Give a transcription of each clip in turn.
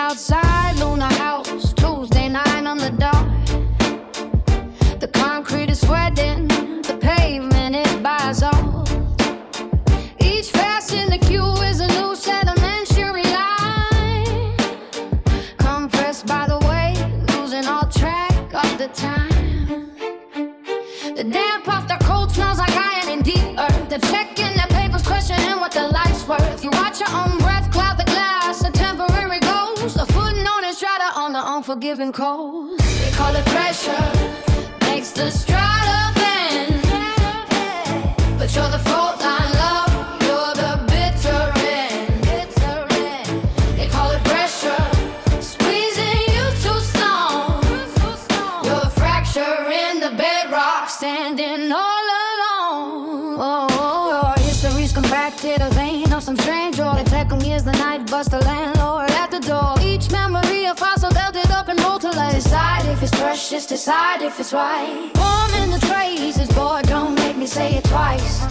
outside Luna House, Tuesday night on the dock. The concrete is sweating, the pavement is basalt. Each fast in the queue is a new sedimentary line, compressed by the weight, losing all track of the time. The damp off their coat smells like iron and deep earth. They're checking their papers, questioning what their life's worth. You watch your own breath cloud the glass, a temporary ghost, a footnote and strata on the unforgiving coast. They call it pressure, makes the strata bend. But you're the fault line, love, you're the bitter end. They call it pressure, squeezing you too strong. You're a fracture in the bedrock, standing all alone. Oh, history's compacted, a vein of some strange order. Tech years the night, bust the landlord at the door. Each memory a fossil belted up and rolled to let decide if it's precious, decide if it's right. Warm in the traces, boy, don't make me say it twice.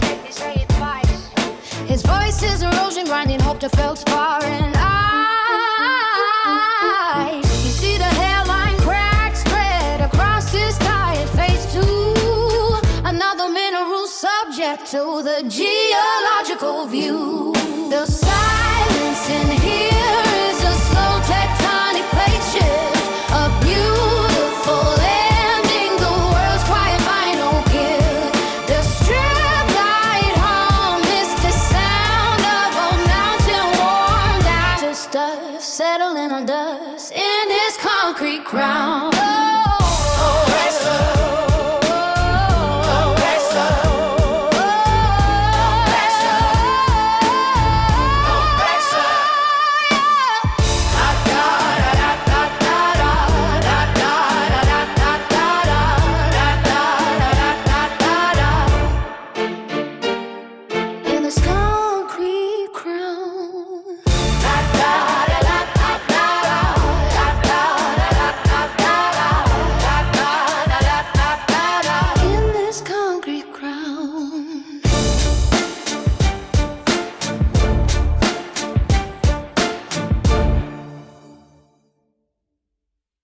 His voice is erosion, grinding hope to feldspar and ice. You see the hairline crack spread across his tired face too. Another mineral subject to the geological view. The silence in here